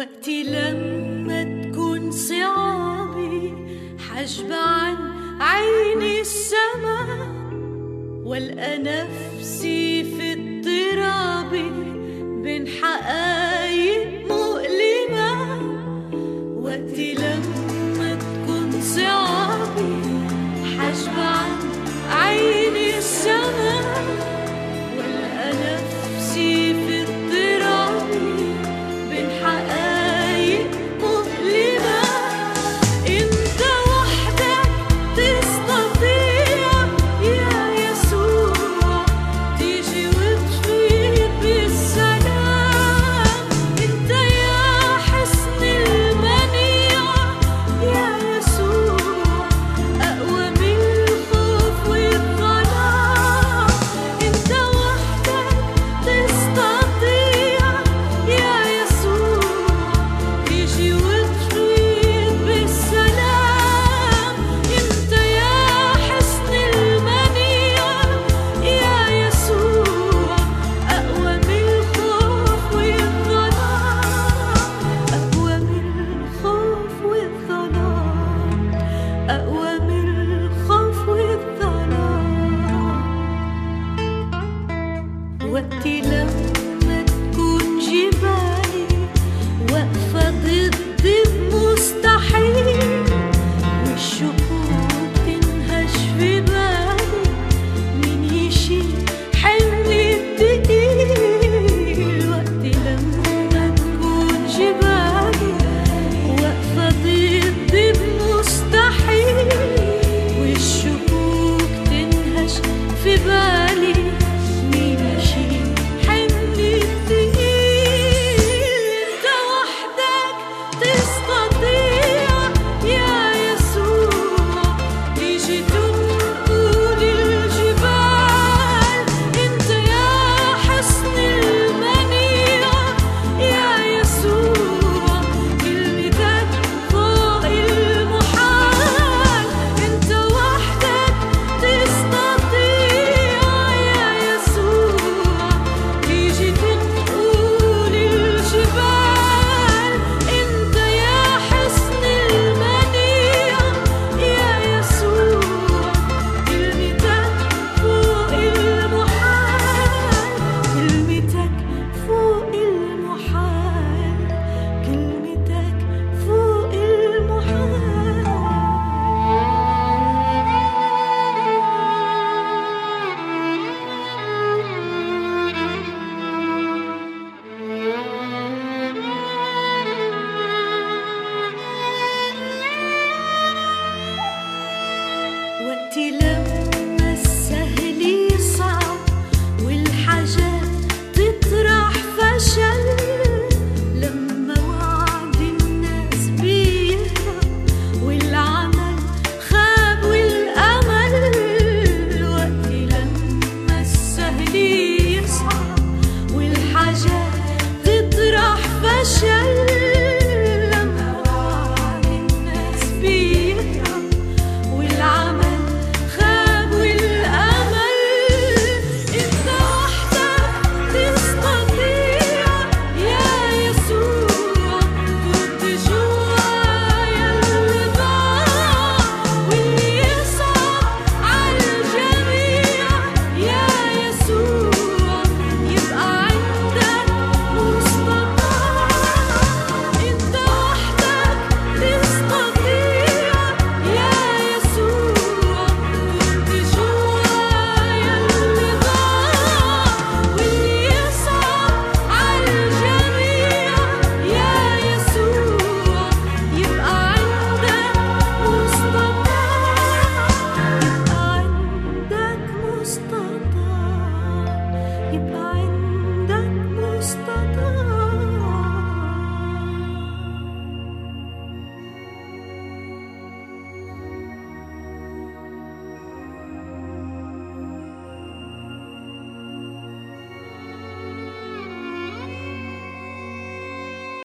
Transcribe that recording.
وقتي لما تكون صعابي حجب عن عيني السما والقى نفسي في اضطراب بين حقايق مؤلمة. وقتي لما تكون صعابي حجب عن عيني السما والقى نفسي في اضطراب بين حقايق مؤلمة. انت وحدك تستطيع يا يسوع تيجي وتفيد بالسلام. انت يا حسن المنيع يا يسوع اقوى من الخوف والظلام. انت وحدك تستطيع يا يسوع تيجي وتفيد بالسلام. انت يا حسن المنيع يا يسوع اقوى من الخوف والظلام. اقوى من الخوف والظلام. اقوى من الخوف والظلام. وقتي لما